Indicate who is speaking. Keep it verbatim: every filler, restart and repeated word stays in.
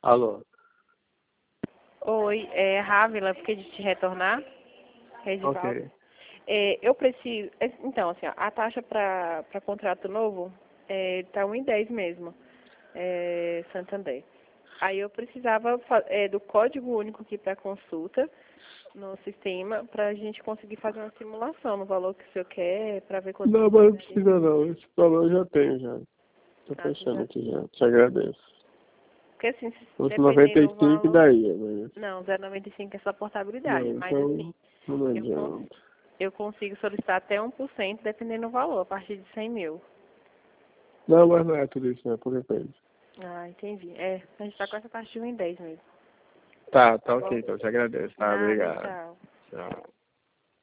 Speaker 1: Alô?
Speaker 2: Oi, é Rávila, porque de te retornar, Regivaldo.
Speaker 1: Ok.
Speaker 2: É, eu preciso, é, então, assim, ó, a taxa para contrato novo está um e dez mesmo, é, Santander. Aí eu precisava fa- é, do código único aqui para consulta no sistema para a gente conseguir fazer uma simulação no valor que o senhor quer, para ver quanto
Speaker 1: Não,
Speaker 2: que
Speaker 1: mas não
Speaker 2: daria.
Speaker 1: precisa não. Esse valor eu já tenho já. Tô
Speaker 2: Ah, você
Speaker 1: fechando
Speaker 2: já...
Speaker 1: aqui já. Te agradeço.
Speaker 2: Porque assim, se-
Speaker 1: Os noventa
Speaker 2: dependendo
Speaker 1: e
Speaker 2: do
Speaker 1: cinco
Speaker 2: valor,
Speaker 1: daí, mas...
Speaker 2: não, zero vírgula noventa e cinco é só portabilidade,
Speaker 1: Não,
Speaker 2: mas assim,
Speaker 1: então não
Speaker 2: eu, cons
Speaker 1: adianta.
Speaker 2: eu consigo solicitar até um por cento dependendo do valor, a partir de cem mil.
Speaker 1: Não, mas não é tudo isso, não é por depende.
Speaker 2: Ah, entendi. É, a gente tá com essa taxa de um em dez mesmo.
Speaker 1: Tá,
Speaker 2: Tá
Speaker 1: tá ok,
Speaker 2: bom?
Speaker 1: então te agradeço, tá?
Speaker 2: Nada,
Speaker 1: Obrigado.
Speaker 2: tchau.
Speaker 1: Tchau.